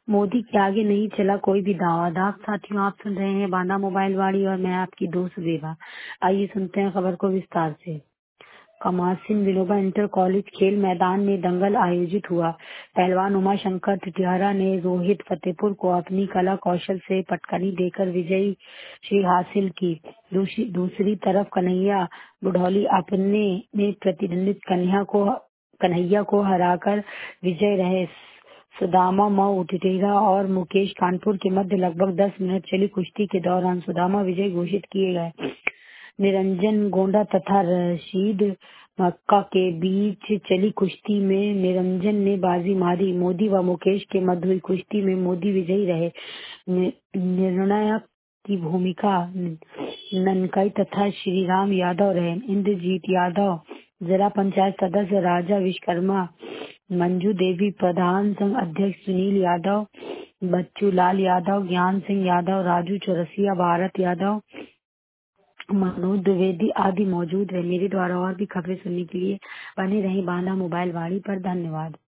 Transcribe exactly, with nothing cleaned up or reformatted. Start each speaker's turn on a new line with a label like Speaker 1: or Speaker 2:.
Speaker 1: मोदी के आगे नहीं चला कोई भी दावा। आदाब साथियों, आप सुन रहे हैं बांदा मोबाइल वाड़ी और मैं आपकी दोस्त बेबा। आइए सुनते हैं खबर को विस्तार से। कमासिन विनोबा इंटर कॉलेज खेल मैदान में दंगल आयोजित हुआ। पहलवान उमा शंकर टिटियारा ने रोहित फतेहपुर को अपनी कला कौशल से पटकनी देकर विजयी श्री हासिल की। दूसरी दूसरी तरफ कन्हैया बुढ़ौली अपने में प्रतिद्वंदित कन्हैया को कन्हैया को हराकर विजय रहे। सुदामा मऊ टिटेरा और मुकेश कानपुर के मध्य लगभग दस मिनट चली कुश्ती के दौरान सुदामा विजय घोषित किए गए। निरंजन गोंडा तथा रशीद मक्का के बीच चली कुश्ती में निरंजन ने बाजी मारी। मोदी व मुकेश के मध्य हुई कुश्ती में मोदी विजयी रहे। निर्णायक की भूमिका ननकाई तथा श्रीराम यादव रहे। इंद्रजीत यादव, जिला पंचायत सदस्य राजा विश्वकर्मा, मंजू देवी, प्रधान संघ अध्यक्ष सुनील यादव, बच्चू लाल यादव, ज्ञान सिंह यादव, राजू चौरसिया, भारत यादव, मनोज द्विवेदी आदि मौजूद रहे। मेरे द्वारा और भी खबरें सुनने के लिए बने रहें बांदा मोबाइल वाड़ी पर। धन्यवाद।